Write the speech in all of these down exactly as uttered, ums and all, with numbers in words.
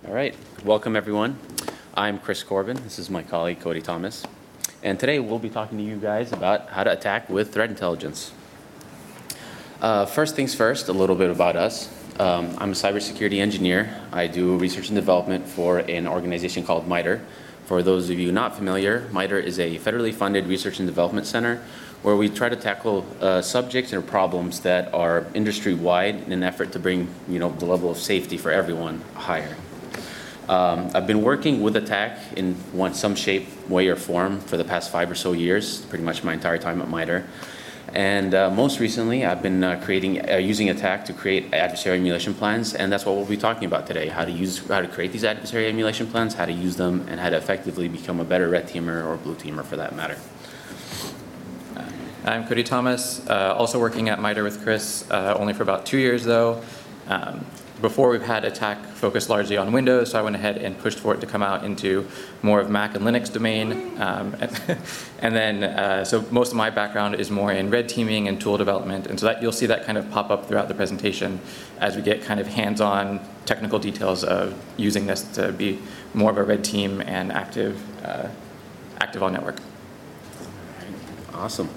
All right, welcome everyone. I'm Chris Corbin. This is my colleague Cody Thomas. And today we'll be talking to you guys about how to attack with threat intelligence. Uh, first things first, a little bit about us. Um, I'm a cybersecurity engineer. I do research and development for an organization called MITRE. For those of you not familiar, MITRE is a federally funded research and development center where we try to tackle uh, subjects and problems that are industry-wide in an effort to bring, you know, the level of safety for everyone higher. Um, I've been working with Attack in one, some shape, way, or form for the past five or so years, pretty much my entire time at MITRE. And uh, most recently, I've been uh, creating, uh, using Attack to create adversary emulation plans, and that's what we'll be talking about today: how to use, how to create these adversary emulation plans, how to use them, and how to effectively become a better red teamer or blue teamer, for that matter. I'm Cody Thomas, uh, also working at MITRE with Chris, uh, only for about two years though. Um, Before, we've had Attack focused largely on Windows, so I went ahead and pushed for it to come out into more of Mac and Linux domain. Um, and, and then, uh, so most of my background is more in red teaming and tool development, and so that you'll see that kind of pop up throughout the presentation as we get kind of hands-on technical details of using this to be more of a red team and active, uh, active on network. Awesome.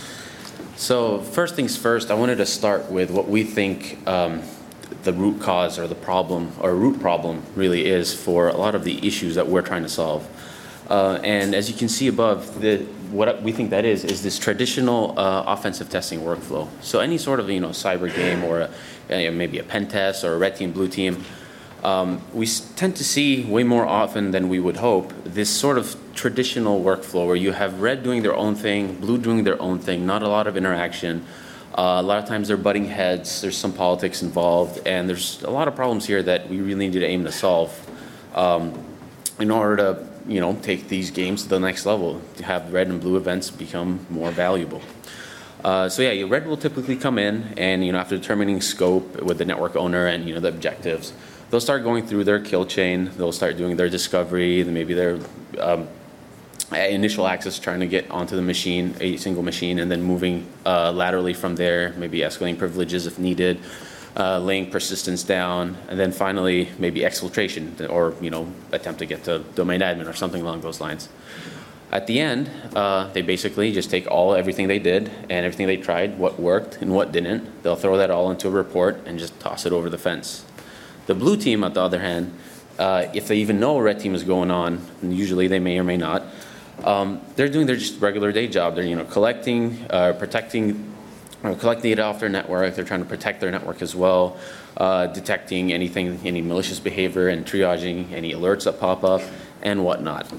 So first things first, I wanted to start with what we think um, the root cause or the problem or root problem really is for a lot of the issues that we're trying to solve. Uh, and as you can see above, the, what we think that is is this traditional uh, offensive testing workflow. So any sort of you know cyber game or a, a, maybe a pen test or a red team, blue team, um, we tend to see way more often than we would hope this sort of traditional workflow where you have red doing their own thing, blue doing their own thing, not a lot of interaction. Uh, a lot of times they're butting heads, there's some politics involved, and there's a lot of problems here that we really need to aim to solve um, in order to, you know, take these games to the next level, to have red and blue events become more valuable. Uh, so yeah, red will typically come in, and you know, after determining scope with the network owner and you know the objectives, they'll start going through their kill chain. They'll start doing their discovery, then maybe their um, initial access, trying to get onto the machine, a single machine, and then moving uh, laterally from there, maybe escalating privileges if needed, uh, laying persistence down, and then finally maybe exfiltration or you know attempt to get to domain admin or something along those lines. At the end, uh, they basically just take all everything they did and everything they tried, what worked and what didn't. They'll throw that all into a report and just toss it over the fence. The blue team, on the other hand, uh, if they even know a red team is going on, and usually they may or may not, Um, they're doing their just regular day job. They're you know collecting, uh, protecting, or collecting data off their network. They're trying to protect their network as well, uh, detecting anything, any malicious behavior, and triaging any alerts that pop up and whatnot.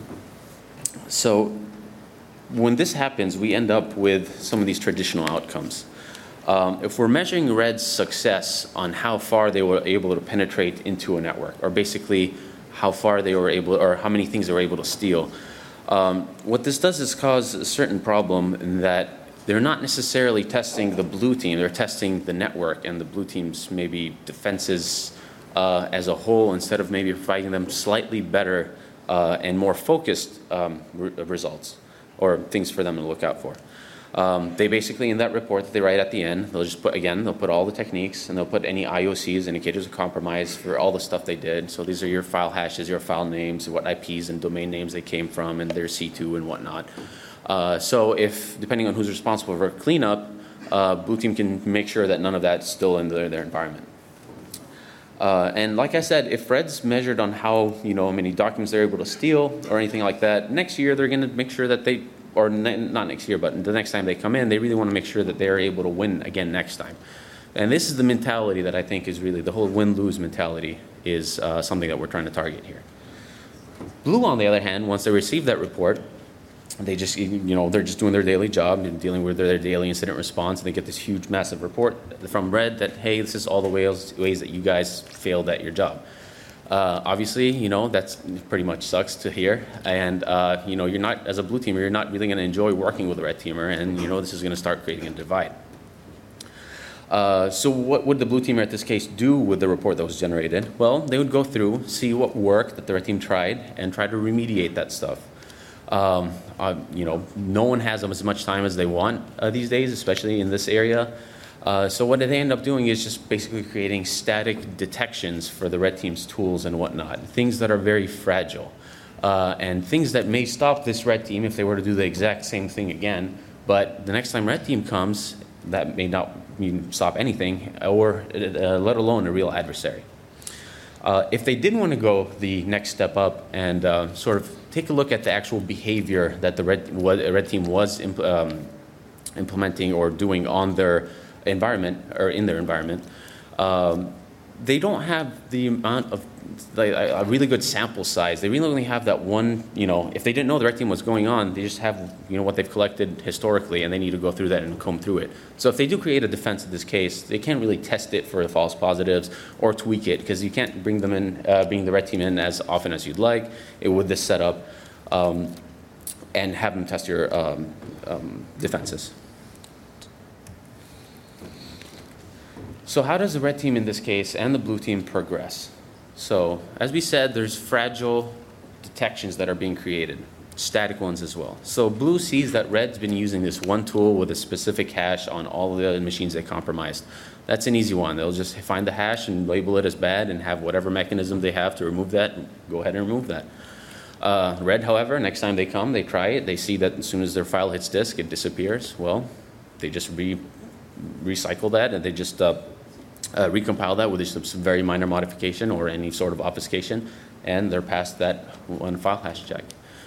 So when this happens, we end up with some of these traditional outcomes. Um, if we're measuring Red's success on how far they were able to penetrate into a network, or basically how far they were able, or how many things they were able to steal. Um, what this does is cause a certain problem in that they're not necessarily testing the blue team, they're testing the network and the blue team's maybe defenses uh, as a whole, instead of maybe providing them slightly better uh, and more focused um, re- results or things for them to look out for. Um, they basically, in that report that they write at the end, they'll just put, again, they'll put all the techniques and they'll put any I O Cs, indicators of compromise, for all the stuff they did. So these are your file hashes, your file names, what I Ps and domain names they came from, and their C two and whatnot. Uh, so if, depending on who's responsible for cleanup, uh, blue team can make sure that none of that's still in their, their environment. Uh, and like I said, if red's measured on how, you know, many documents they're able to steal or anything like that, next year they're going to make sure that they, or ne- not next year, but the next time they come in, they really want to make sure that they're able to win again next time. And this is the mentality that I think is really, the whole win-lose mentality is uh, something that we're trying to target here. Blue, on the other hand, once they receive that report, they just, you know, they're just doing their daily job and dealing with their daily incident response, and they get this huge, massive report from Red that, hey, this is all the ways, ways that you guys failed at your job. Uh, obviously, you know, that's pretty much sucks to hear. And, uh, you know, you're not, as a blue teamer, you're not really going to enjoy working with a red teamer. And, you know, this is going to start creating a divide. Uh, so what would the blue teamer at this case do with the report that was generated? Well, they would go through, see what worked that the red team tried, and try to remediate that stuff. Um, uh, you know, no one has as much time as they want uh, these days, especially in this area. Uh, so what they end up doing is just basically creating static detections for the red team's tools and whatnot, things that are very fragile. Uh, and things that may stop this red team if they were to do the exact same thing again, but the next time red team comes, that may not mean stop anything, or uh, let alone a real adversary. Uh, if they did want to go the next step up and uh, sort of take a look at the actual behavior that the red, what red team was imp um, implementing or doing on their environment, or in their environment, um, they don't have the amount of like, a really good sample size. They really only have that one, you know, if they didn't know the red team was going on, they just have, you know, what they've collected historically, and they need to go through that and comb through it. So if they do create a defense in this case, they can't really test it for the false positives or tweak it, because you can't bring them in, uh, bring the red team in as often as you'd like it with this setup, um, and have them test your um, um, defenses. So how does the red team in this case and the blue team progress? So as we said, there's fragile detections that are being created, static ones as well. So blue sees that red's been using this one tool with a specific hash on all of the machines they compromised. That's an easy one. They'll just find the hash and label it as bad and have whatever mechanism they have to remove that, go ahead and remove that. Uh, red, however, next time they come, they try it, they see that as soon as their file hits disk, it disappears. Well, they just re recycle that, and they just uh, Uh, recompile that with some, some very minor modification or any sort of obfuscation, and they're past that one file hash check.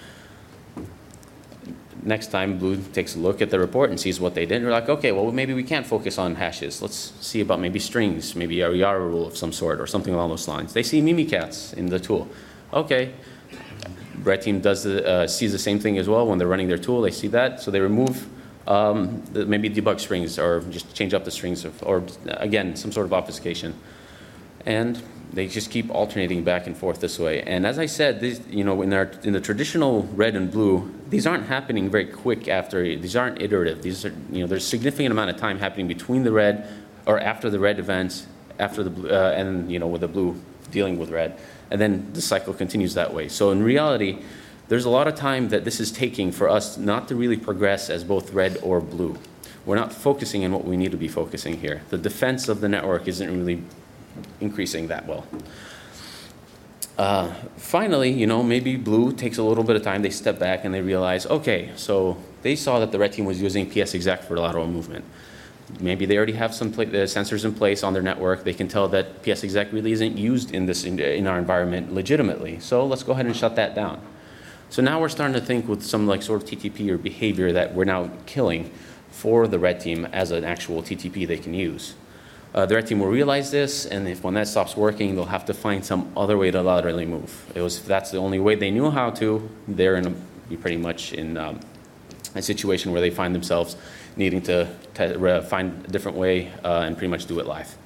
Next time, blue takes a look at the report and sees what they did. They're like, okay, well, maybe we can't focus on hashes. Let's see about maybe strings, maybe a Yara rule of some sort or something along those lines. They see Mimikatz in the tool. Okay, red team does the, uh, sees the same thing as well when they're running their tool. They see that, so they remove Um, maybe debug strings, or just change up the strings, of, or again, some sort of obfuscation. And they just keep alternating back and forth this way. And as I said, these, you know, in, our, in the traditional red and blue, these aren't happening very quick after, these aren't iterative. These are, you know, there's a significant amount of time happening between the red, or after the red events, after the blue, uh, and, you know, with the blue dealing with red. And then the cycle continues that way. So in reality, there's a lot of time that this is taking for us not to really progress as both red or blue. We're not focusing on what we need to be focusing here. The defense of the network isn't really increasing that well. Uh, finally, you know, maybe blue takes a little bit of time. They step back and they realize, okay, so they saw that the red team was using P S exec for lateral movement. Maybe they already have some uh, sensors in place on their network. They can tell that P S exec really isn't used in, this, in, in our environment legitimately. So let's go ahead and shut that down. So now we're starting to think with some like sort of T T P or behavior that we're now killing for the red team as an actual T T P they can use. Uh, the red team will realize this, and if when that stops working, they'll have to find some other way to laterally move. It was, if that's the only way they knew how to, they're in a, be pretty much in um, a situation where they find themselves needing to find a different way uh, and pretty much do it live.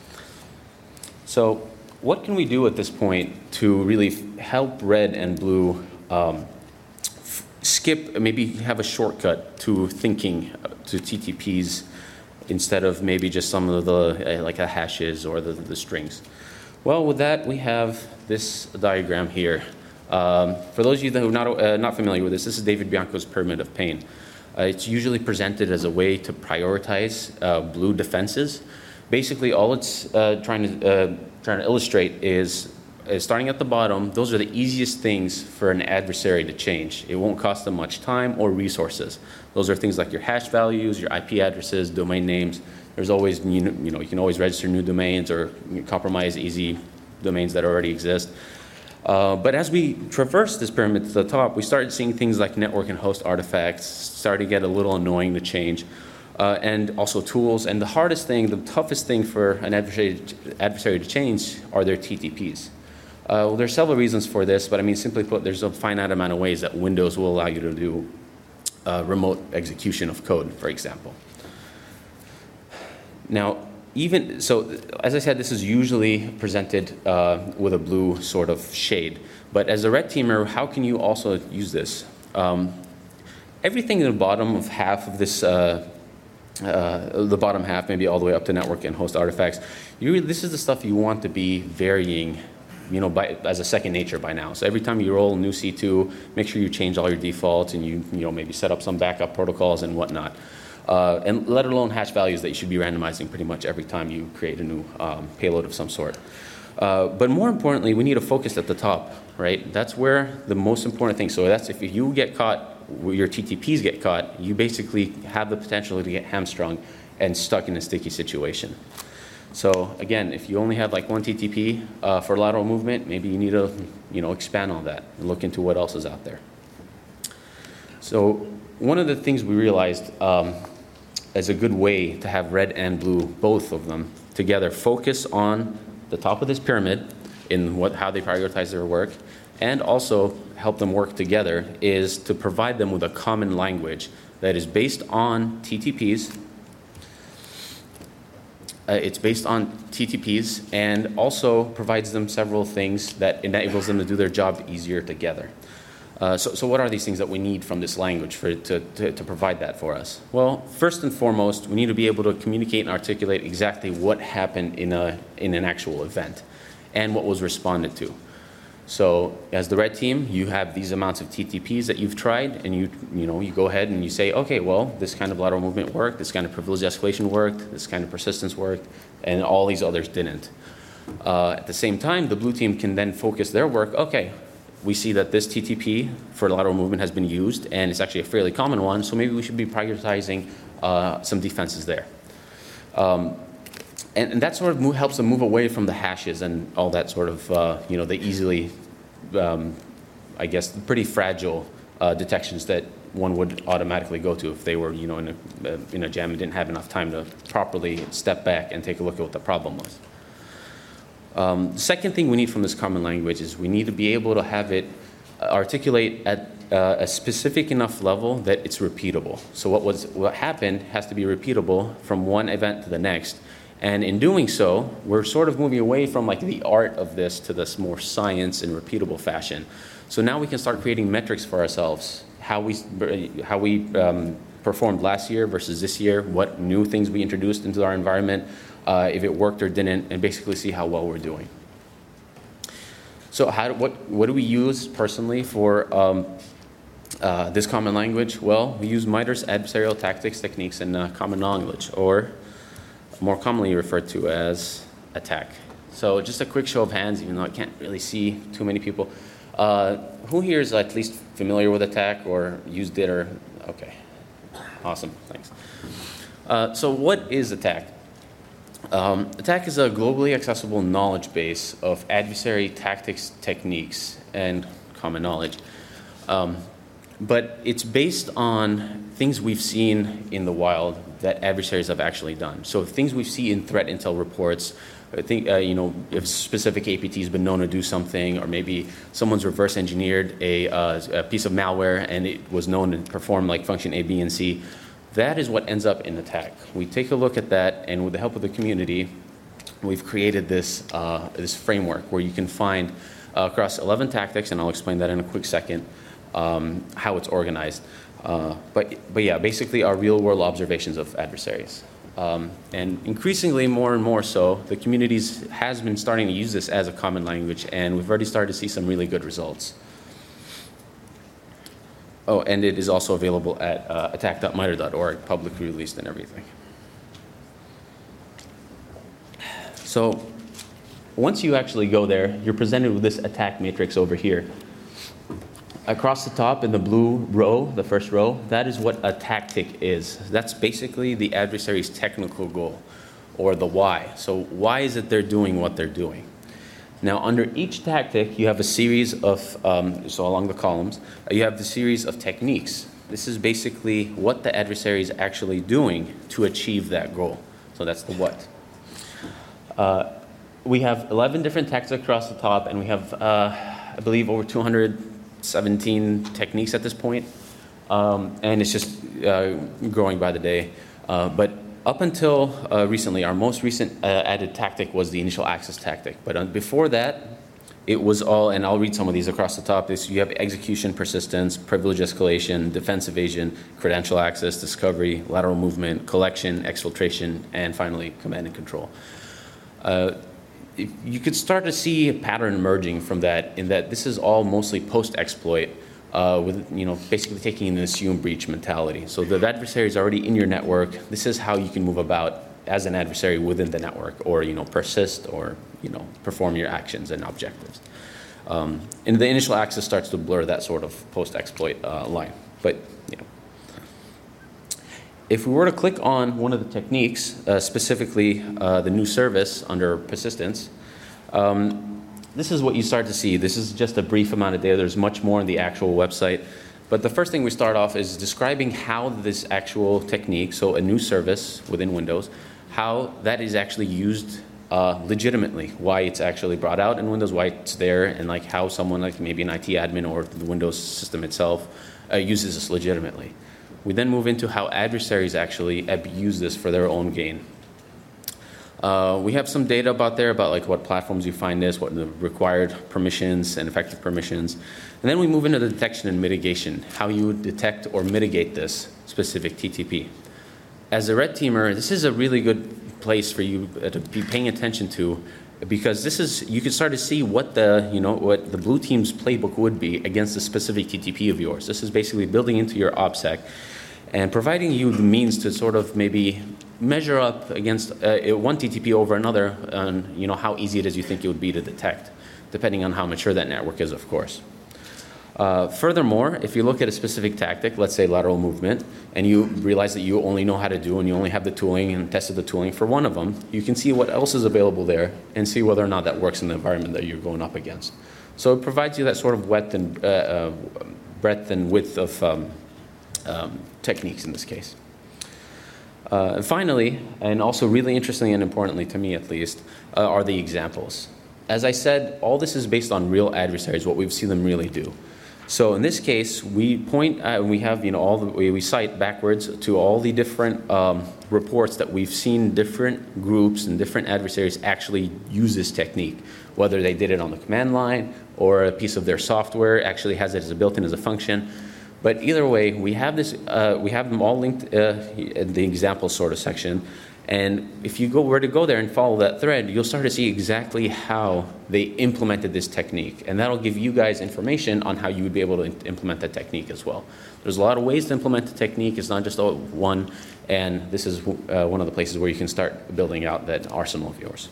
So what can we do at this point to really help red and blue Um, skip, maybe have a shortcut to thinking to T T Ps instead of maybe just some of the uh, like the hashes or the, the strings? Well, with that, we have this diagram here. Um, for those of you who are not, uh, not familiar with this, this is David Bianco's pyramid of pain. Uh, it's usually presented as a way to prioritize uh, blue defenses. Basically, all it's uh, trying to uh, trying to illustrate is Uh, starting at the bottom, those are the easiest things for an adversary to change. It won't cost them much time or resources. Those are things like your hash values, your I P addresses, domain names. There's always, you know, you know, you can always register new domains or compromise easy domains that already exist. Uh, but as we traverse this pyramid to the top, we started seeing things like network and host artifacts starting to get a little annoying to change. Uh, and also tools. And the hardest thing, the toughest thing for an adversary, adversary to change are their T T Ps. Uh, well, there's several reasons for this, but I mean, simply put, there's a finite amount of ways that Windows will allow you to do uh, remote execution of code, for example. Now, even, so as I said, this is usually presented uh, with a blue sort of shade, but as a red teamer, how can you also use this? Um, everything in the bottom of half of this, uh, uh, the bottom half, maybe all the way up to network and host artifacts, you, this is the stuff you want to be varying, you know, by, as a second nature by now. So every time you roll a new C two, make sure you change all your defaults and you, you know, maybe set up some backup protocols and whatnot. uh, and let alone hash values that you should be randomizing pretty much every time you create a new um, payload of some sort. Uh, but more importantly, we need to focus at the top, right? That's where the most important thing. So that's if you get caught, your T T Ps get caught, you basically have the potential to get hamstrung and stuck in a sticky situation. So again, if you only have like one T T P uh, for lateral movement, maybe you need to, you know, expand on that and look into what else is out there. So one of the things we realized um, as a good way to have red and blue, both of them together, focus on the top of this pyramid in what, how they prioritize their work, and also help them work together, is to provide them with a common language that is based on T T Ps. Uh, it's based on T T Ps and also provides them several things that enables them to do their job easier together. Uh, so, so what are these things that we need from this language for to, to, to provide that for us? Well, first and foremost, we need to be able to communicate and articulate exactly what happened in, a, in an actual event and what was responded to. So as the red team, you have these amounts of T T Ps that you've tried, and you, you, know, you go ahead and you say, okay, well, this kind of lateral movement worked, this kind of privilege escalation worked, this kind of persistence worked, and all these others didn't. Uh, at the same time, the blue team can then focus their work, okay, we see that this T T P for lateral movement has been used, and it's actually a fairly common one, so maybe we should be prioritizing uh, some defenses there. Um, and, and that sort of move, helps them move away from the hashes and all that sort of, uh, you know, the easily, um, I guess, pretty fragile uh, detections that one would automatically go to if they were, you know, in a, uh, in a jam and didn't have enough time to properly step back and take a look at what the problem was. Um, the second thing we need from this common language is we need to be able to have it articulate at uh, a specific enough level that it's repeatable. So what was what happened has to be repeatable from one event to the next. And in doing so, we're sort of moving away from like the art of this to this more science and repeatable fashion. So now we can start creating metrics for ourselves, how we, how we um, performed last year versus this year, what new things we introduced into our environment, Uh, if it worked or didn't, and basically see how well we're doing. So how do, what, what do we use personally for um, uh, this common language? Well, we use MITRE's adversarial tactics, techniques, and uh, common knowledge, or more commonly referred to as attack. So just a quick show of hands, even though I can't really see too many people. Uh, who here is at least familiar with attack or used it or, okay, awesome, thanks. Uh, so what is attack? Um, attack is a globally accessible knowledge base of adversary tactics, techniques, and common knowledge. Um, but it's based on things we've seen in the wild that adversaries have actually done. So things we see in threat intel reports, I think, uh, you know, if specific A P T has been known to do something, or maybe someone's reverse engineered a, uh, a piece of malware and it was known to perform like function A, B, and C. That is what ends up in attack. We take a look at that, and with the help of the community, we've created this, uh, this framework where you can find uh, across eleven tactics, and I'll explain that in a quick second, um, how it's organized. Uh, but, but yeah, basically our real-world observations of adversaries. Um, and increasingly, more and more so, the community has been starting to use this as a common language, and we've already started to see some really good results. Oh, and it is also available at uh, attack dot mitre dot org, publicly released and everything. So once you actually go there, you're presented with this attack matrix over here. Across the top in the blue row, the first row, that is what a tactic is. That's basically the adversary's technical goal, or the why. So why is it they're doing what they're doing? Now, under each tactic, you have a series of, um, so along the columns, you have the series of techniques. This is basically what the adversary is actually doing to achieve that goal. So that's the what. Uh, we have eleven different tactics across the top, and we have, uh, I believe, over two hundred seventeen techniques at this point. Um, and it's just uh, growing by the day. Uh, but Up until uh, recently, our most recent uh, added tactic was the initial access tactic. But uh, before that, it was all, and I'll read some of these across the top. This, you have execution, persistence, privilege escalation, defense evasion, credential access, discovery, lateral movement, collection, exfiltration, and finally, command and control. Uh, if you could start to see a pattern emerging from that, in that this is all mostly post-exploit uh, with, you know, basically taking an assume breach mentality. So the adversary is already in your network. This is how you can move about as an adversary within the network, or, you know, persist, or, you know, perform your actions and objectives. Um, and the initial access starts to blur that sort of post-exploit uh, line. But, you know, if we were to click on one of the techniques, uh, specifically uh, the new service under persistence, um, this is what you start to see. This is just a brief amount of data. There's much more in the actual website. But the first thing we start off is describing how this actual technique, so a new service within Windows, how that is actually used uh, legitimately, why it's actually brought out in Windows, why it's there, and like how someone like maybe an I T admin or the Windows system itself uh, uses this legitimately. We then move into how adversaries actually abuse this for their own gain. Uh, we have some data about there about like what platforms you find this, what the required permissions and effective permissions. And then we move into the detection and mitigation, how you would detect or mitigate this specific T T P. As a red teamer, this is a really good place for you to be paying attention to, because this is, you can start to see what the, you know, what the blue team's playbook would be against a specific T T P of yours. This is basically building into your OPSEC and providing you the means to sort of maybe measure up against uh, one T T P over another, and you know how easy it is you think it would be to detect, depending on how mature that network is, of course. Uh, furthermore, if you look at a specific tactic, let's say lateral movement, and you realize that you only know how to do and you only have the tooling and tested the tooling for one of them, you can see what else is available there and see whether or not that works in the environment that you're going up against. So it provides you that sort of breadth and, uh, uh, breadth and width of um, um, techniques in this case. Uh, and finally, and also really interestingly and importantly to me at least, uh, are the examples. As I said, all this is based on real adversaries, what we've seen them really do. So in this case, we point, uh, we have, you know, all the, we, we cite backwards to all the different um, reports that we've seen different groups and different adversaries actually use this technique, whether they did it on the command line or a piece of their software actually has it as a built-in as a function. But either way, we have this, uh, we have them all linked uh, in the example sort of section. And if you go were to go there and follow that thread, you'll start to see exactly how they implemented this technique. And that'll give you guys information on how you would be able to implement that technique as well. There's a lot of ways to implement the technique. It's not just one. And this is uh, one of the places where you can start building out that arsenal of yours.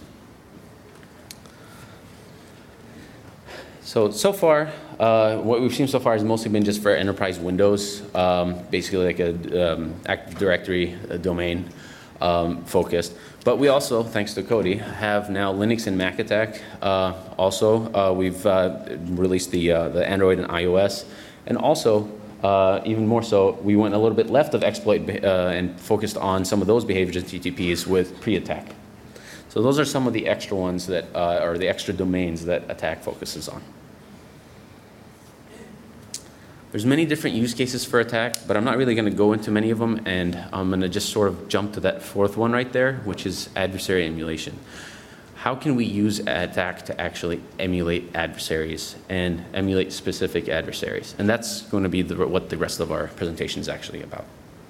So, so far, uh, what we've seen so far has mostly been just for enterprise Windows, um, basically like a um, Active Directory a domain. Um, focused. But we also, thanks to Cody, have now Linux and Mac attack. Uh, also, uh, we've uh, released the, uh, the Android and iOS. And also, uh, even more so, we went a little bit left of exploit uh, and focused on some of those behaviors in T T Ps with pre-attack. So those are some of the extra ones that, uh, or the extra domains that attack focuses on. There's many different use cases for attack, but I'm not really going to go into many of them, and I'm going to just sort of jump to that fourth one right there, which is adversary emulation. How can we use attack to actually emulate adversaries and emulate specific adversaries? And that's going to be the, what the rest of our presentation is actually about.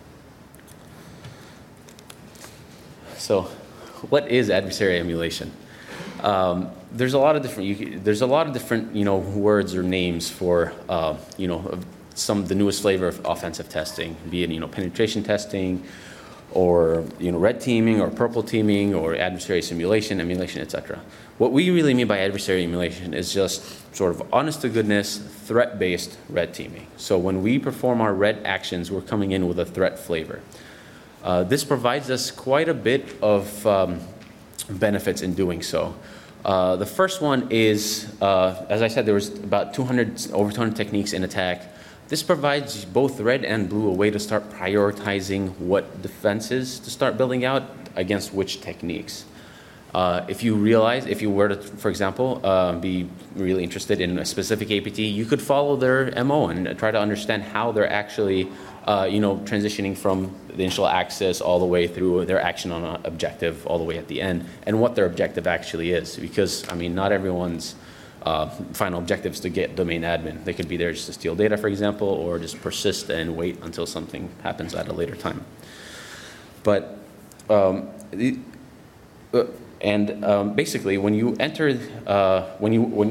So, what is adversary emulation? Um, there's a lot of different. You, there's a lot of different, you know, words or names for, uh, you know, some the newest flavor of offensive testing, be it, you know, penetration testing, or, you know, red teaming, or purple teaming, or adversary simulation, emulation, et cetera. What we really mean by adversary emulation is just sort of honest-to-goodness, threat-based red teaming. So when we perform our red actions, we're coming in with a threat flavor. Uh, this provides us quite a bit of um, benefits in doing so. Uh, the first one is, uh, as I said, there was about two hundred, over two hundred techniques in attack. This provides both red and blue a way to start prioritizing what defenses to start building out against which techniques. Uh, if you realize, if you were to, for example, uh, be really interested in a specific A P T, you could follow their M O and try to understand how they're actually, uh, you know, transitioning from the initial access all the way through their action on an objective all the way at the end, and what their objective actually is. Because, I mean, not everyone's uh, final objective is to get domain admin. They could be there just to steal data, for example, or just persist and wait until something happens at a later time. But, um, the, uh, And um, basically, when you enter, uh, when you when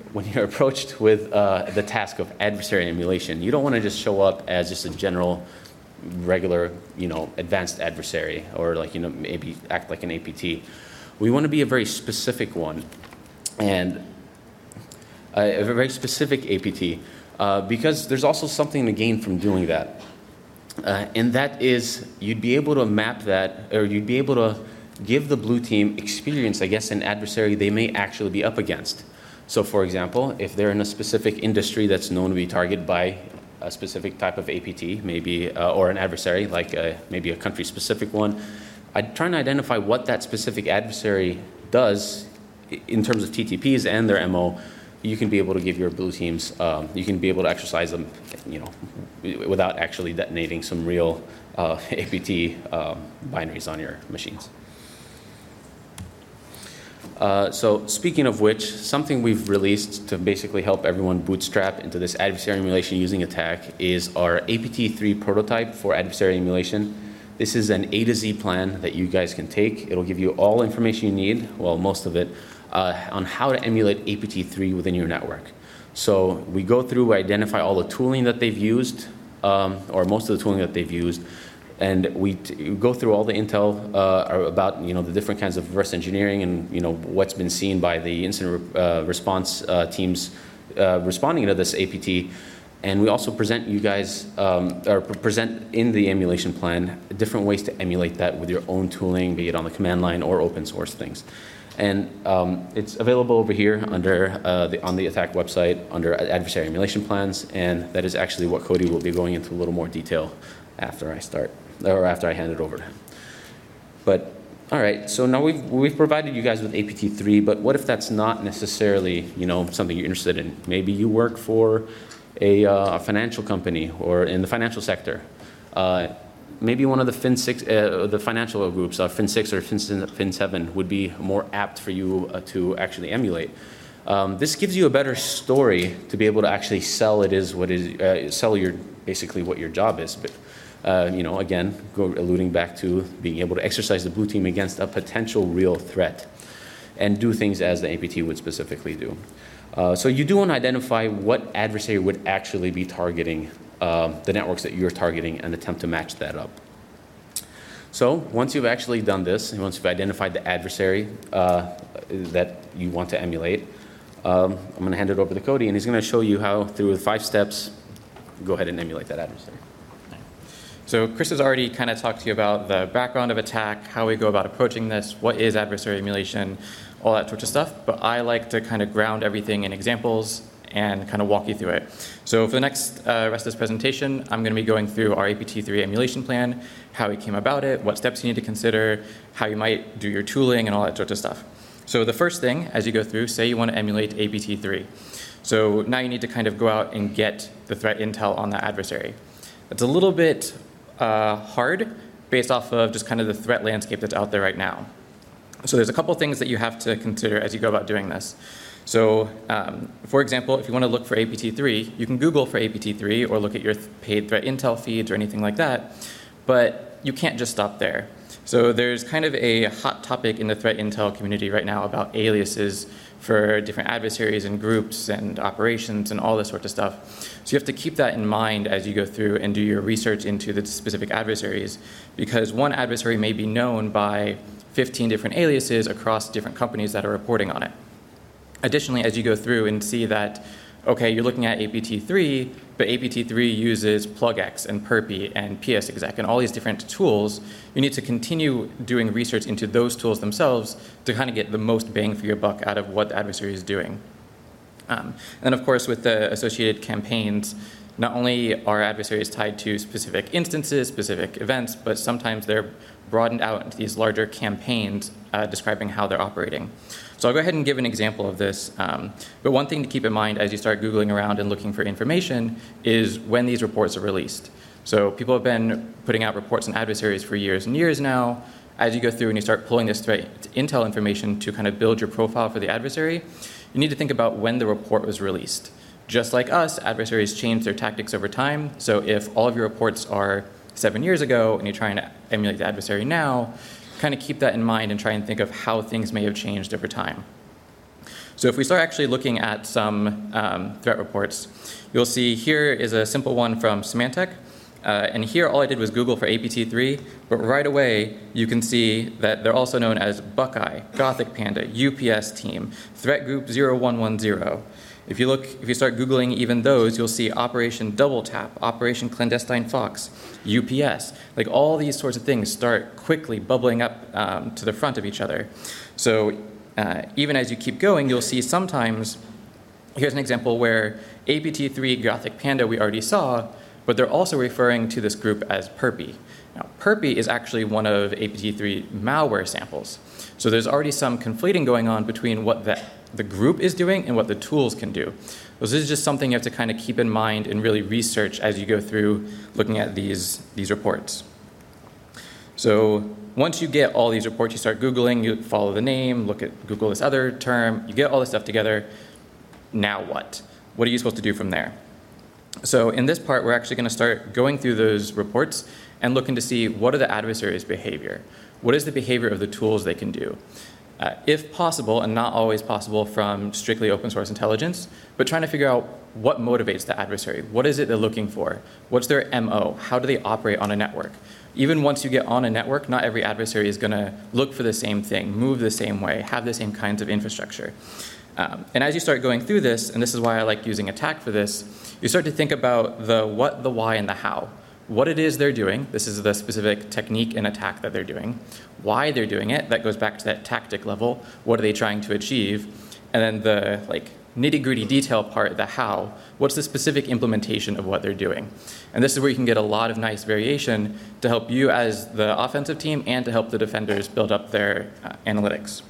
when you're approached with uh, the task of adversary emulation, you don't want to just show up as just a general, regular, you know, advanced adversary, or like, you know, maybe act like an A P T. We want to be a very specific one, and a, a very specific A P T, uh, because there's also something to gain from doing that. Uh, and that is, you'd be able to map that, or you'd be able to give the blue team experience, I guess, an adversary they may actually be up against. So for example, if they're in a specific industry that's known to be targeted by a specific type of A P T, maybe, uh, or an adversary, like a, maybe a country-specific one, I'd try to identify what that specific adversary does in terms of T T Ps and their M O. You can be able to give your blue teams, um, you can be able to exercise them, you know, without actually detonating some real uh, A P T um, binaries on your machines. Uh, so speaking of which, something we've released to basically help everyone bootstrap into this adversary emulation using attack is our A P T three prototype for adversary emulation. This is an A to Z plan that you guys can take. It'll give you all information you need, well, most of it, uh, on how to emulate A P T three within your network. So we go through, we identify all the tooling that they've used, um, or most of the tooling that they've used, and we t go through all the intel uh, about, you know, the different kinds of reverse engineering and, you know, what's been seen by the incident re uh, response uh, teams uh, responding to this A P T. And we also present you guys, um, or present in the emulation plan, different ways to emulate that with your own tooling, be it on the command line or open source things. And um, it's available over here under uh, the, on the attack website under adversary emulation plans, and that is actually what Cody will be going into a little more detail after I start, or after I hand it over to him. But all right, so now we've, we've provided you guys with A P T three, but what if that's not necessarily, you know, something you're interested in? Maybe you work for a, uh, a financial company or in the financial sector. Uh, maybe one of the Fin six, uh, the financial groups, uh, Fin six or Fin, Fin seven would be more apt for you uh, to actually emulate. Um, this gives you a better story to be able to actually sell it is what is, uh, sell your, basically what your job is. But, uh, you know, again, go, alluding back to being able to exercise the blue team against a potential real threat and do things as the A P T would specifically do. Uh, so you do want to identify what adversary would actually be targeting uh, the networks that you're targeting and attempt to match that up. So once you've actually done this, and once you've identified the adversary uh, that you want to emulate, um, I'm going to hand it over to Cody, and he's going to show you how, through five steps, go ahead and emulate that adversary. So Chris has already kind of talked to you about the background of attack, how we go about approaching this, what is adversary emulation, all that sorts of stuff. But I like to kind of ground everything in examples and kind of walk you through it. So for the next uh, rest of this presentation, I'm going to be going through our A P T three emulation plan, how we came about it, what steps you need to consider, how you might do your tooling and all that sorts of stuff. So the first thing, as you go through, say you want to emulate A P T three. So now you need to kind of go out and get the threat intel on that adversary. It's a little bit uh, hard based off of just kind of the threat landscape that's out there right now. So there's a couple things that you have to consider as you go about doing this. So um, for example, if you want to look for A P T three, you can Google for A P T three or look at your paid threat intel feeds or anything like that, but you can't just stop there. So there's kind of a hot topic in the threat intel community right now about aliases for different adversaries and groups and operations and all this sort of stuff. So you have to keep that in mind as you go through and do your research into the specific adversaries, because one adversary may be known by fifteen different aliases across different companies that are reporting on it. Additionally, as you go through and see that, okay, you're looking at A P T three, but A P T three uses PlugX and Perpy and PSExec and all these different tools, you need to continue doing research into those tools themselves to kind of get the most bang for your buck out of what the adversary is doing. Um, and of course, with the associated campaigns, not only are adversaries tied to specific instances, specific events, but sometimes they're broadened out into these larger campaigns uh, describing how they're operating. So I'll go ahead and give an example of this. Um, but one thing to keep in mind as you start Googling around and looking for information is when these reports are released. So people have been putting out reports on adversaries for years and years now. As you go through and you start pulling this threat intel information to kind of build your profile for the adversary, you need to think about when the report was released. Just like us, adversaries change their tactics over time. So if all of your reports are seven years ago and you're trying to emulate the adversary now, kind of keep that in mind and try and think of how things may have changed over time. So if we start actually looking at some um, threat reports, you'll see here is a simple one from Symantec. Uh, and here all I did was Google for A P T three, but right away you can see that they're also known as Buckeye, Gothic Panda, U P S Team, Threat Group zero one one zero. If you look, if you start Googling even those, you'll see Operation Double Tap, Operation Clandestine Fox, U P S. Like all these sorts of things start quickly bubbling up um, to the front of each other. So uh, even as you keep going, you'll see sometimes, here's an example where A P T three Gothic Panda we already saw, but they're also referring to this group as Perpy. Now, Perpy is actually one of A P T three malware samples. So there's already some conflating going on between what the, the group is doing and what the tools can do. So this is just something you have to kind of keep in mind and really research as you go through looking at these, these reports. So once you get all these reports, you start Googling, you follow the name, look at Google this other term, you get all this stuff together. Now what? What are you supposed to do from there? So in this part, we're actually going to start going through those reports and looking to see what are the adversaries' behavior. What is the behavior of the tools they can do? Uh, if possible, and not always possible from strictly open source intelligence, but trying to figure out what motivates the adversary. What is it they're looking for? What's their M O? How do they operate on a network? Even once you get on a network, not every adversary is going to look for the same thing, move the same way, have the same kinds of infrastructure. Um, and as you start going through this, and this is why I like using attack for this, you start to think about the what, the why, and the how. What it is they're doing, this is the specific technique and attack that they're doing. Why they're doing it, that goes back to that tactic level. What are they trying to achieve? And then the like nitty-gritty detail part, the how. What's the specific implementation of what they're doing? And this is where you can get a lot of nice variation to help you as the offensive team and to help the defenders build up their uh, analytics.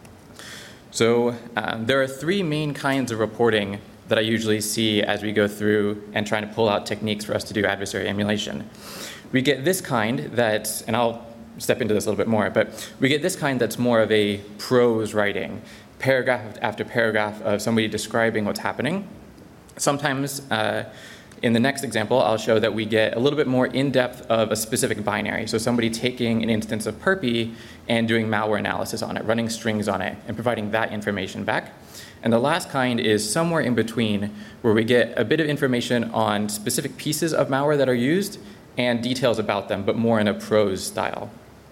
So um, there are three main kinds of reporting that I usually see as we go through and trying to pull out techniques for us to do adversary emulation. We get this kind that, and I'll step into this a little bit more, but we get this kind that's more of a prose writing, paragraph after paragraph of somebody describing what's happening. Sometimes uh, in the next example, I'll show that we get a little bit more in-depth of a specific binary. So somebody taking an instance of Perpy and doing malware analysis on it, running strings on it, and providing that information back. And the last kind is somewhere in between, where we get a bit of information on specific pieces of malware that are used and details about them, but more in a prose style.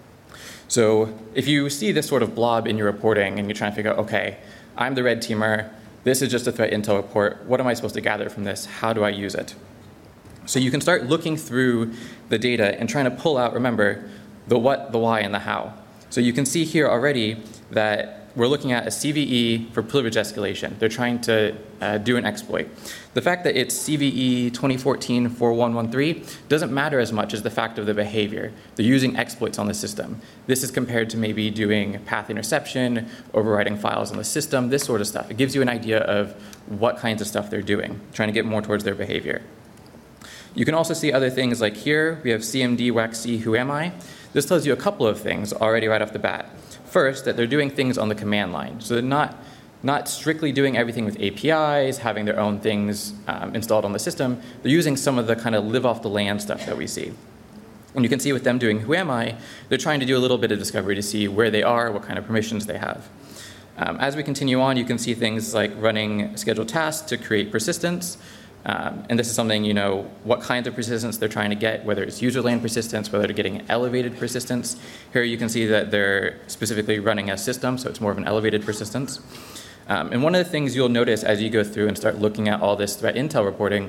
So if you see this sort of blob in your reporting and you're trying to figure out, okay, I'm the red teamer, this is just a threat intel report, what am I supposed to gather from this? How do I use it? So you can start looking through the data and trying to pull out, remember, the what, the why, and the how. So you can see here already that we're looking at a C V E for privilege escalation. They're trying to uh, do an exploit. The fact that it's C V E twenty fourteen dash four one one three doesn't matter as much as the fact of the behavior. They're using exploits on the system. This is compared to maybe doing path interception, overwriting files on the system, this sort of stuff. It gives you an idea of what kinds of stuff they're doing, trying to get more towards their behavior. You can also see other things like here, we have C M D W A C C Who Am I? This tells you a couple of things already right off the bat. First, that they're doing things on the command line. So they're not, not strictly doing everything with A P Is, having their own things um, installed on the system. They're using some of the kind of live off the land stuff that we see. And you can see with them doing Who Am I, they're trying to do a little bit of discovery to see where they are, what kind of permissions they have. Um, as we continue on, you can see things like running scheduled tasks to create persistence. Um, and this is something, you know, what kinds of persistence they're trying to get, whether it's user land persistence, whether they're getting elevated persistence. Here you can see that they're specifically running a system, so it's more of an elevated persistence. Um, and one of the things you'll notice as you go through and start looking at all this threat intel reporting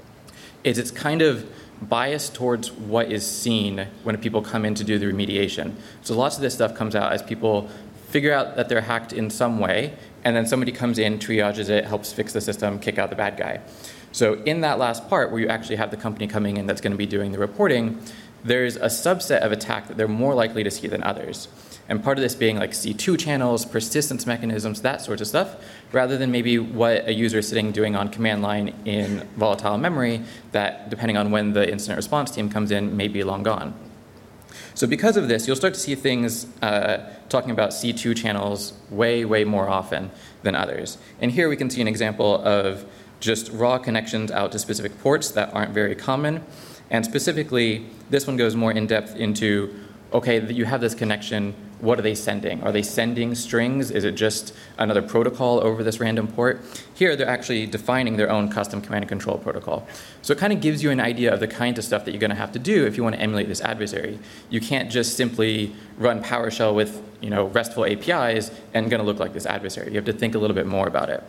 is it's kind of biased towards what is seen when people come in to do the remediation. So lots of this stuff comes out as people figure out that they're hacked in some way, and then somebody comes in, triages it, helps fix the system, kick out the bad guy. So in that last part where you actually have the company coming in that's going to be doing the reporting, there's a subset of attack that they're more likely to see than others. And part of this being like C two channels, persistence mechanisms, that sort of stuff, rather than maybe what a user is sitting doing on command line in volatile memory that, depending on when the incident response team comes in, may be long gone. So because of this, you'll start to see things uh, talking about C two channels way, way more often than others. And here we can see an example of just raw connections out to specific ports that aren't very common. And specifically, this one goes more in depth into, okay, you have this connection, what are they sending? Are they sending strings? Is it just another protocol over this random port? Here, they're actually defining their own custom command and control protocol. So it kind of gives you an idea of the kind of stuff that you're going to have to do if you want to emulate this adversary. You can't just simply run PowerShell with, you know, RESTful A P Is and going to look like this adversary. You have to think a little bit more about it.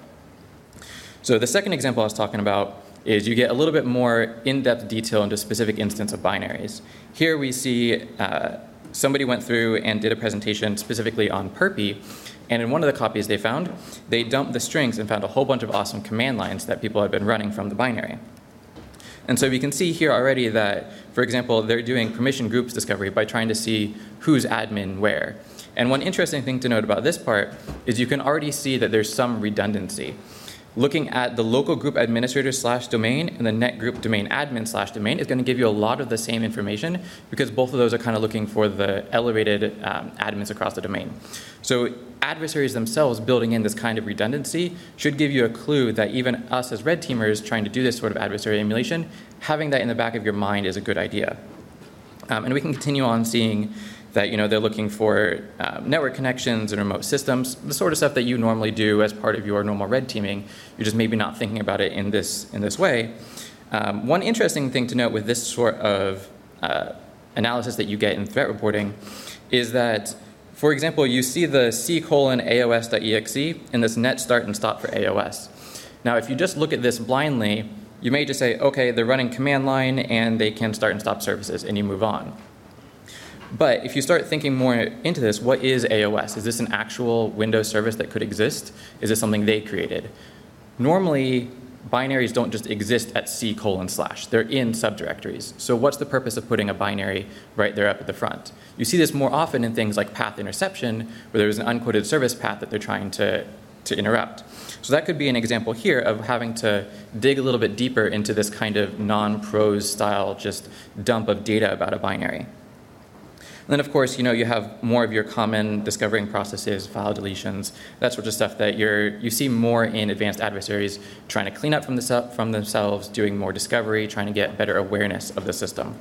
So the second example I was talking about is you get a little bit more in-depth detail into a specific instance of binaries. Here we see uh, somebody went through and did a presentation specifically on Perpy, and in one of the copies they found, they dumped the strings and found a whole bunch of awesome command lines that people had been running from the binary. And so we can see here already that, for example, they're doing permission groups discovery by trying to see who's admin where. And one interesting thing to note about this part is you can already see that there's some redundancy. Looking at the local group administrator slash domain and the net group domain admin slash domain is going to give you a lot of the same information because both of those are kind of looking for the elevated um, admins across the domain. So adversaries themselves building in this kind of redundancy should give you a clue that even us as red teamers trying to do this sort of adversary emulation, having that in the back of your mind is a good idea. Um, and we can continue on seeing that, you know, they're looking for um, network connections and remote systems, the sort of stuff that you normally do as part of your normal red teaming. You're just maybe not thinking about it in this, in this way. Um, one interesting thing to note with this sort of uh, analysis that you get in threat reporting is that, for example, you see the C colon A O S dot E X E in this net start and stop for A O S. Now, if you just look at this blindly, you may just say, okay, they're running command line and they can start and stop services, and you move on. But if you start thinking more into this, what is A O S? Is this an actual Windows service that could exist? Is this something they created? Normally, binaries don't just exist at C colon slash. They're in subdirectories. So what's the purpose of putting a binary right there up at the front? You see this more often in things like path interception, where there's an unquoted service path that they're trying to, to interrupt. So that could be an example here of having to dig a little bit deeper into this kind of non-prose style just dump of data about a binary. And then, of course, you know, you have more of your common discovering processes, file deletions, that sort of stuff that you're, you see more in advanced adversaries trying to clean up from, the, from themselves, doing more discovery, trying to get better awareness of the system.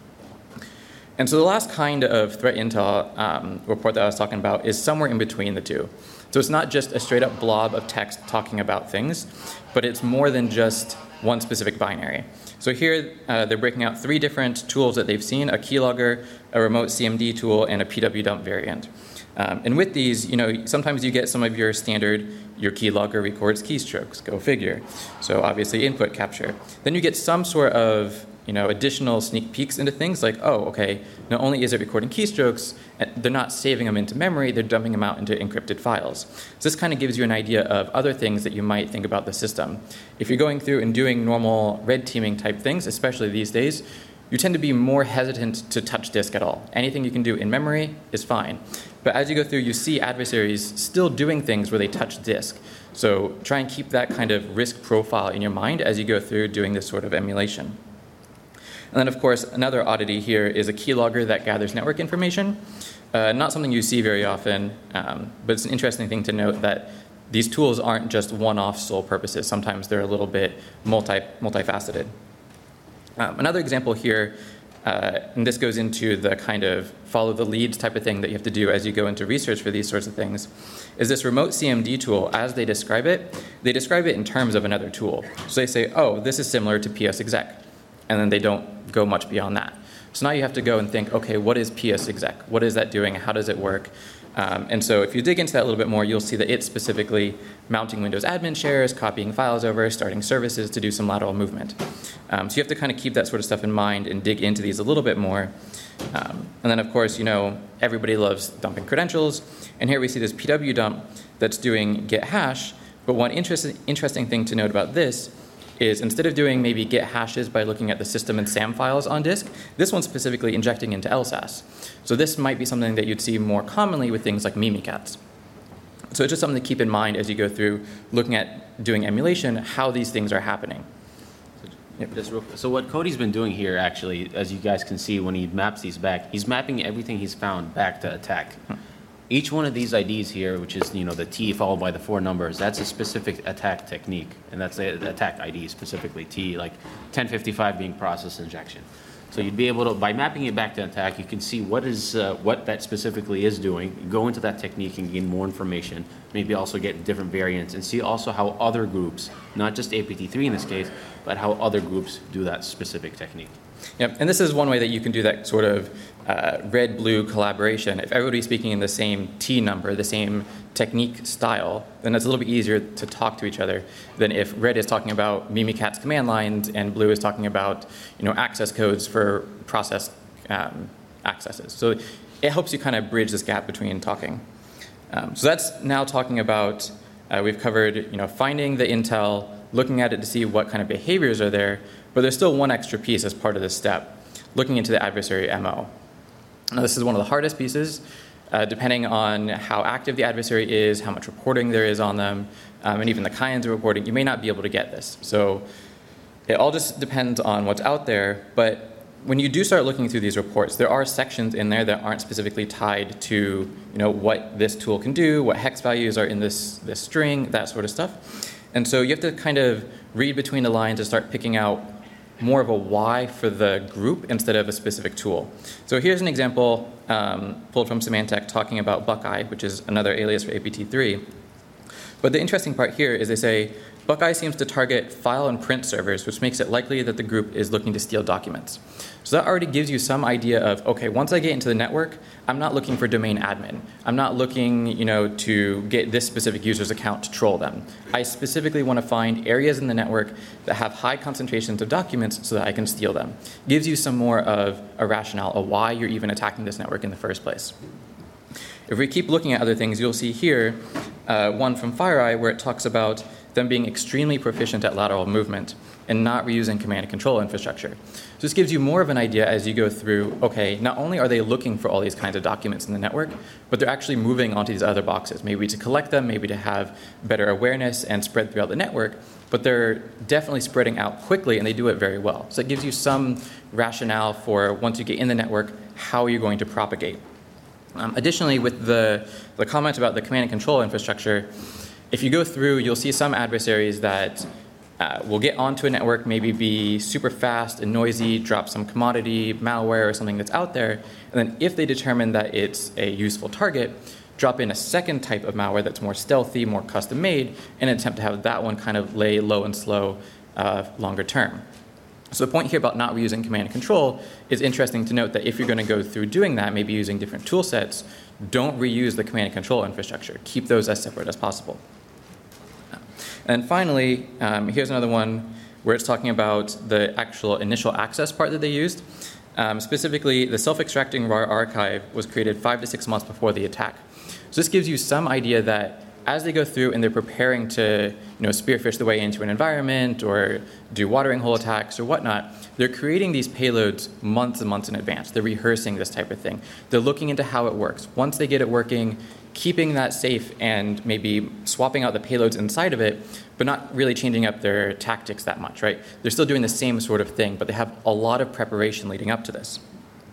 And so the last kind of threat intel um, report that I was talking about is somewhere in between the two. So it's not just a straight up blob of text talking about things, but it's more than just one specific binary. So here uh, they're breaking out three different tools that they've seen: a keylogger, a remote C M D tool, and a P W dump variant. Um, and with these, you know, sometimes you get some of your standard, your keylogger records keystrokes, go figure. So obviously input capture. Then you get some sort of, you know, additional sneak peeks into things like, oh, okay, not only is it recording keystrokes, they're not saving them into memory, they're dumping them out into encrypted files. So this kind of gives you an idea of other things that you might think about the system. If you're going through and doing normal red teaming type things, especially these days, you tend to be more hesitant to touch disk at all. Anything you can do in memory is fine. But as you go through, you see adversaries still doing things where they touch disk. So try and keep that kind of risk profile in your mind as you go through doing this sort of emulation. And then, of course, another oddity here is a keylogger that gathers network information. Uh, not something you see very often, um, but it's an interesting thing to note that these tools aren't just one-off sole purposes. Sometimes they're a little bit multi, multifaceted. Um, another example here, uh, and this goes into the kind of follow the leads type of thing that you have to do as you go into research for these sorts of things, is this remote C M D tool. As they describe it, they describe it in terms of another tool. So they say, oh, this is similar to P S exec. And then they don't go much beyond that. So now you have to go and think, okay, what is P S exec? What is that doing? How does it work? Um, and so if you dig into that a little bit more, you'll see that it's specifically mounting Windows admin shares, copying files over, starting services to do some lateral movement. Um, so you have to kind of keep that sort of stuff in mind and dig into these a little bit more. Um, and then, of course, you know, everybody loves dumping credentials. And here we see this P W dump that's doing get hash. But one interest, interesting thing to note about this is instead of doing maybe get hashes by looking at the system and SAM files on disk, this one's specifically injecting into L S A S. So this might be something that you'd see more commonly with things like Mimikatz. So it's just something to keep in mind as you go through looking at doing emulation, how these things are happening. Yep. Just real, so what Cody's been doing here, actually, as you guys can see when he maps these back, he's mapping everything he's found back to attack. Hmm. Each one of these I Ds here, which is, you know, the T followed by the four numbers, that's a specific attack technique, and that's the attack I D specifically, T, like ten fifty-five being process injection. So you'd be able to, by mapping it back to attack, you can see what is uh, what that specifically is doing, go into that technique and gain more information, maybe also get different variants, and see also how other groups, not just A P T three in this case, but how other groups do that specific technique. Yep, and this is one way that you can do that sort of uh, red-blue collaboration. If everybody's speaking in the same T number, the same technique style, then it's a little bit easier to talk to each other than if red is talking about Mimikatz command lines and blue is talking about, you know, access codes for process um, accesses. So it helps you kind of bridge this gap between talking. Um, so that's now talking about, uh, we've covered, you know, finding the intel, looking at it to see what kind of behaviors are there, but there's still one extra piece as part of this step, looking into the adversary M O. Now, this is one of the hardest pieces, uh, depending on how active the adversary is, how much reporting there is on them, um, and even the kinds of reporting. You may not be able to get this. So it all just depends on what's out there, but when you do start looking through these reports, there are sections in there that aren't specifically tied to, you know, what this tool can do, what hex values are in this, this string, that sort of stuff. And so you have to kind of read between the lines and start picking out more of a why for the group instead of a specific tool. So here's an example um, pulled from Symantec talking about Buckeye, which is another alias for A P T three. But the interesting part here is they say, Buckeye seems to target file and print servers, which makes it likely that the group is looking to steal documents. So that already gives you some idea of, okay, once I get into the network, I'm not looking for domain admin. I'm not looking, you know, to get this specific user's account to troll them. I specifically want to find areas in the network that have high concentrations of documents so that I can steal them. Gives you some more of a rationale of why you're even attacking this network in the first place. If we keep looking at other things, you'll see here uh, one from FireEye where it talks about them being extremely proficient at lateral movement and not reusing command and control infrastructure. So this gives you more of an idea as you go through, okay, not only are they looking for all these kinds of documents in the network, but they're actually moving onto these other boxes, maybe to collect them, maybe to have better awareness and spread throughout the network, but they're definitely spreading out quickly and they do it very well. So it gives you some rationale for once you get in the network, how you're going to propagate. Um, additionally, with the, the comment about the command and control infrastructure, if you go through, you'll see some adversaries that uh, will get onto a network, maybe be super fast and noisy, drop some commodity, malware, or something that's out there, and then if they determine that it's a useful target, drop in a second type of malware that's more stealthy, more custom-made, and attempt to have that one kind of lay low and slow uh, longer term. So the point here about not reusing command and control is interesting to note that if you're going to go through doing that, maybe using different tool sets, don't reuse the command and control infrastructure. Keep those as separate as possible. And finally, um, here's another one where it's talking about the actual initial access part that they used. Um, specifically, the self-extracting R A R archive was created five to six months before the attack. So this gives you some idea that as they go through and they're preparing to, you know, spearfish the way into an environment or do watering hole attacks or whatnot, they're creating these payloads months and months in advance. They're rehearsing this type of thing. They're looking into how it works. Once they get it working, keeping that safe and maybe swapping out the payloads inside of it, but not really changing up their tactics that much, right? They're still doing the same sort of thing, but they have a lot of preparation leading up to this.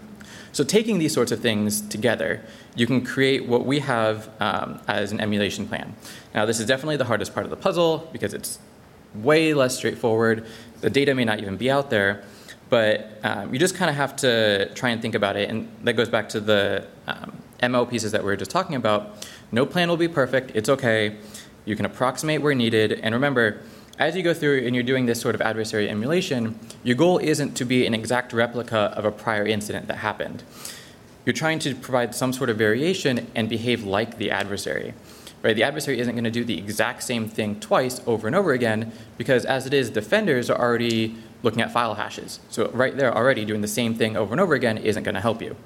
So taking these sorts of things together, you can create what we have um, as an emulation plan. Now, this is definitely the hardest part of the puzzle because it's way less straightforward. The data may not even be out there, but um, you just kind of have to try and think about it. And that goes back to the um, M O pieces that we were just talking about. No plan will be perfect. It's okay. You can approximate where needed. And remember, as you go through and you're doing this sort of adversary emulation, your goal isn't to be an exact replica of a prior incident that happened. You're trying to provide some sort of variation and behave like the adversary. Right? The adversary isn't going to do the exact same thing twice over and over again because as it is, defenders are already looking at file hashes. So right there already doing the same thing over and over again isn't going to help you.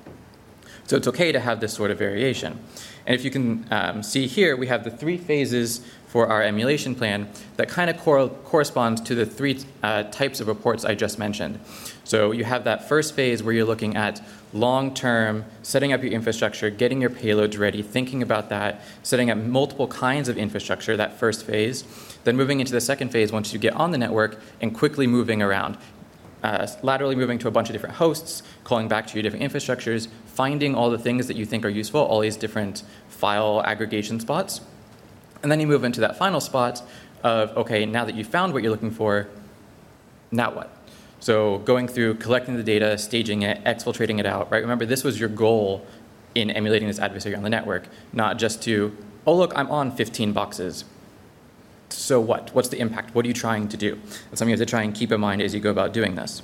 So it's okay to have this sort of variation. And if you can um, see here, we have the three phases for our emulation plan that kind of cor- corresponds to the three uh, types of reports I just mentioned. So you have that first phase where you're looking at long-term, setting up your infrastructure, getting your payloads ready, thinking about that, setting up multiple kinds of infrastructure, that first phase, then moving into the second phase once you get on the network and quickly moving around. Uh, laterally moving to a bunch of different hosts, calling back to your different infrastructures, finding all the things that you think are useful, all these different file aggregation spots. And then you move into that final spot of, okay, now that you found what you're looking for, now what? So going through, collecting the data, staging it, exfiltrating it out, right? Remember, this was your goal in emulating this adversary on the network, not just to, oh, look, I'm on fifteen boxes. So what? What's the impact? What are you trying to do? That's something you have to try and keep in mind as you go about doing this.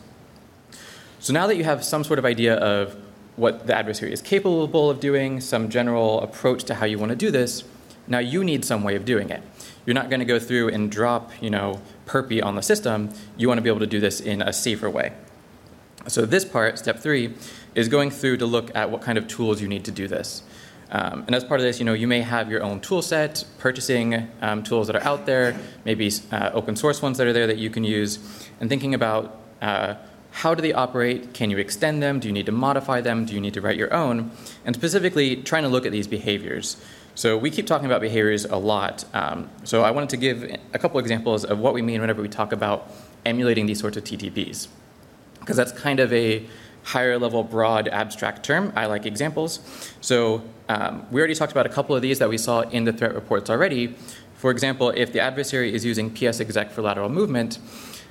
So now that you have some sort of idea of what the adversary is capable of doing, some general approach to how you want to do this, now you need some way of doing it. You're not going to go through and drop, you know, perpy on the system. You want to be able to do this in a safer way. So this part, step three, is going through to look at what kind of tools you need to do this. Um, and as part of this, you know, you may have your own tool set, purchasing um, tools that are out there, maybe uh, open source ones that are there that you can use, and thinking about uh, how do they operate? Can you extend them? Do you need to modify them? Do you need to write your own? And specifically, trying to look at these behaviors. So we keep talking about behaviors a lot. Um, so I wanted to give a couple examples of what we mean whenever we talk about emulating these sorts of T T Ps, because that's kind of a higher level, broad, abstract term. I like examples. So um, we already talked about a couple of these that we saw in the threat reports already. For example, if the adversary is using psexec for lateral movement,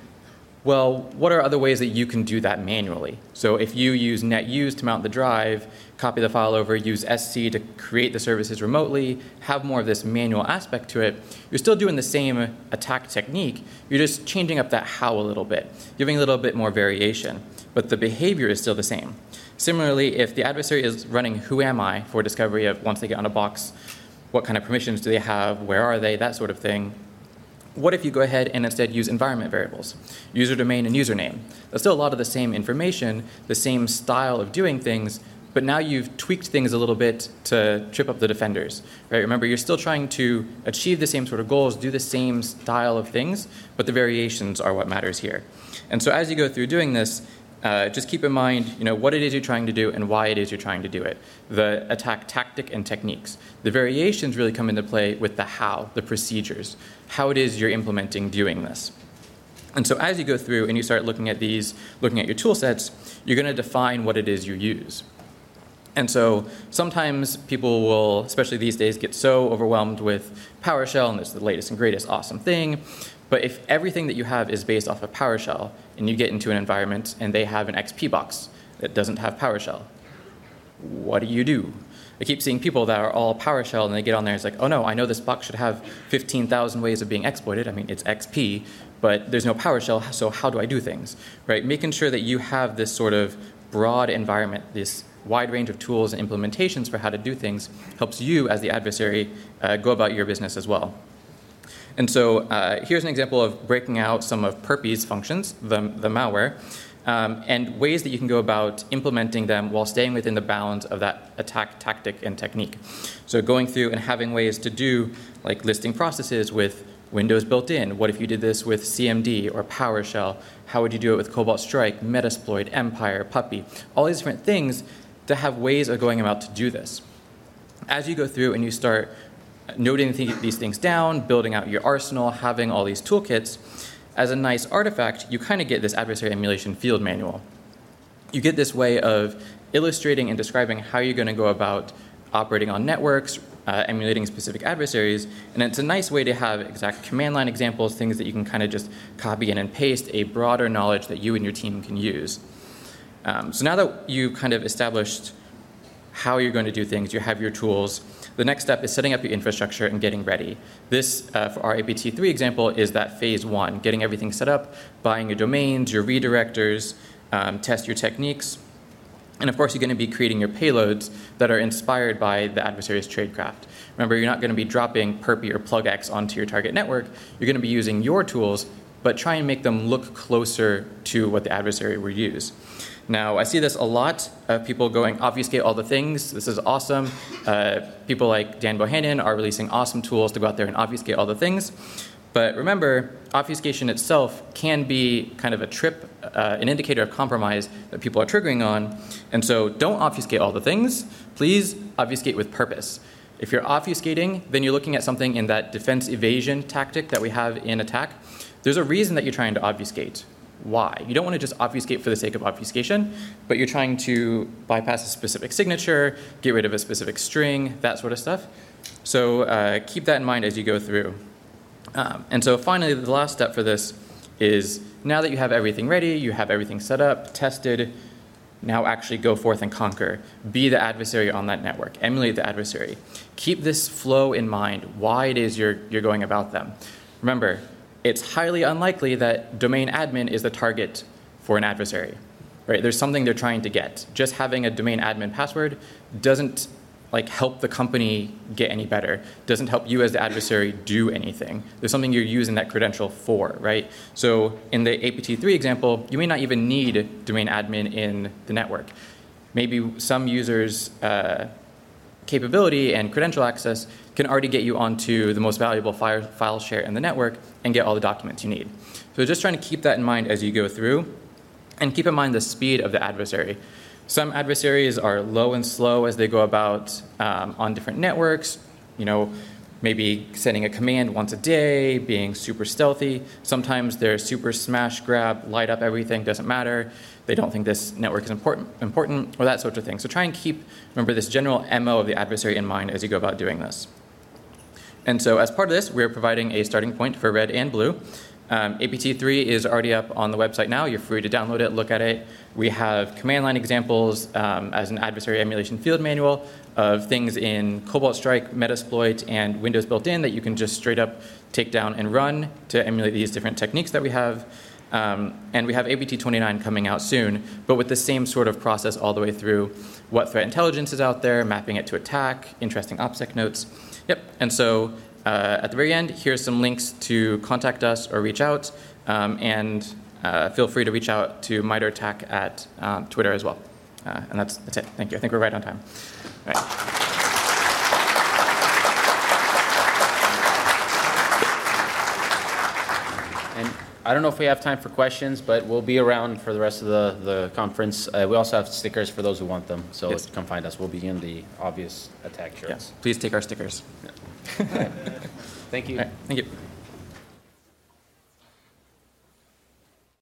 well, what are other ways that you can do that manually? So if you use netuse to mount the drive, copy the file over, use S C to create the services remotely, have more of this manual aspect to it, you're still doing the same attack technique. You're just changing up that how a little bit, giving a little bit more variation. But the behavior is still the same. Similarly, if the adversary is running who am I for discovery of once they get on a box, what kind of permissions do they have, where are they, that sort of thing. What if you go ahead and instead use environment variables, user domain and username? That's still a lot of the same information, the same style of doing things, but now you've tweaked things a little bit to trip up the defenders, right? Remember, you're still trying to achieve the same sort of goals, do the same style of things, but the variations are what matters here. And so as you go through doing this, Uh, just keep in mind, you know, what it is you're trying to do and why it is you're trying to do it. The attack tactic and techniques. The variations really come into play with the how, the procedures, how it is you're implementing doing this. And so as you go through and you start looking at these, looking at your tool sets, you're going to define what it is you use. And so sometimes people will, especially these days, get so overwhelmed with PowerShell and it's the latest and greatest awesome thing. But if everything that you have is based off of PowerShell and you get into an environment and they have an X P box that doesn't have PowerShell, what do you do? I keep seeing people that are all PowerShell and they get on there and it's like, oh no, I know this box should have fifteen thousand ways of being exploited. I mean, it's X P, but there's no PowerShell, so how do I do things, right? Making sure that you have this sort of broad environment, this wide range of tools and implementations for how to do things helps you as the adversary uh, go about your business as well. And so uh, here's an example of breaking out some of perpy's functions, the, the malware, um, and ways that you can go about implementing them while staying within the bounds of that attack tactic and technique. So going through and having ways to do like listing processes with Windows built in. What if you did this with C M D or PowerShell? How would you do it with Cobalt Strike, Metasploit, Empire, Puppy? All these different things to have ways of going about to do this. As you go through and you start noting these things down, building out your arsenal, having all these toolkits, as a nice artifact, you kind of get this adversary emulation field manual. You get this way of illustrating and describing how you're going to go about operating on networks, uh, emulating specific adversaries, and it's a nice way to have exact command line examples, things that you can kind of just copy in and paste, a broader knowledge that you and your team can use. Um, so now that you kind of established how you're going to do things, you have your tools, the next step is setting up your infrastructure and getting ready. This, uh, for our A P T three example, is that phase one, getting everything set up, buying your domains, your redirectors, um, test your techniques. And of course, you're going to be creating your payloads that are inspired by the adversary's tradecraft. Remember, you're not going to be dropping perpy or plugx onto your target network. You're going to be using your tools, but try and make them look closer to what the adversary will use. Now, I see this a lot of people going, obfuscate all the things. This is awesome. Uh, people like Dan Bohannon are releasing awesome tools to go out there and obfuscate all the things. But remember, obfuscation itself can be kind of a trip, uh, an indicator of compromise that people are triggering on. And so don't obfuscate all the things. Please obfuscate with purpose. If you're obfuscating, then you're looking at something in that defense evasion tactic that we have in attack. There's a reason that you're trying to obfuscate. Why? You don't want to just obfuscate for the sake of obfuscation, but you're trying to bypass a specific signature, get rid of a specific string, that sort of stuff. So uh, keep that in mind as you go through. Um, and so finally, the last step for this is now that you have everything ready, you have everything set up, tested, now actually go forth and conquer. Be the adversary on that network. Emulate the adversary. Keep this flow in mind, why it is you're, you're going about them. Remember, it's highly unlikely that domain admin is the target for an adversary. Right? There's something they're trying to get. Just having a domain admin password doesn't like help the company get any better. Doesn't help you as the adversary do anything. There's something you're using that credential for, right? So in the A P T three example, you may not even need domain admin in the network. Maybe some users' uh, capability and credential access can already get you onto the most valuable file, file share in the network and get all the documents you need. So just trying to keep that in mind as you go through, and keep in mind the speed of the adversary. Some adversaries are low and slow as they go about um, on different networks, you know, maybe sending a command once a day, being super stealthy. Sometimes they're super smash, grab, light up everything, doesn't matter. They don't think this network is important, important, or that sort of thing. So try and keep, remember, this general M O of the adversary in mind as you go about doing this. And so as part of this, we're providing a starting point for red and blue. Um, A P T three is already up on the website now. You're free to download it, look at it. We have command line examples um, as an adversary emulation field manual of things in Cobalt Strike, Metasploit, and Windows built in that you can just straight up take down and run to emulate these different techniques that we have. Um, and we have A P T twenty-nine coming out soon, but with the same sort of process all the way through what threat intelligence is out there, mapping it to attack, interesting OPSEC notes. Yep, and so Uh, at the very end, here's some links to contact us or reach out, um, and uh, feel free to reach out to MITRE ATT&CK at um, Twitter as well. Uh, and that's, that's it. Thank you. I think we're right on time. All right. And I don't know if we have time for questions, but we'll be around for the rest of the, the conference. Uh, we also have stickers for those who want them, so Yes. come find us. We'll be in the obvious attack shirts. Yeah. Please take our stickers. Yeah. All right. Thank you. All right. Thank you.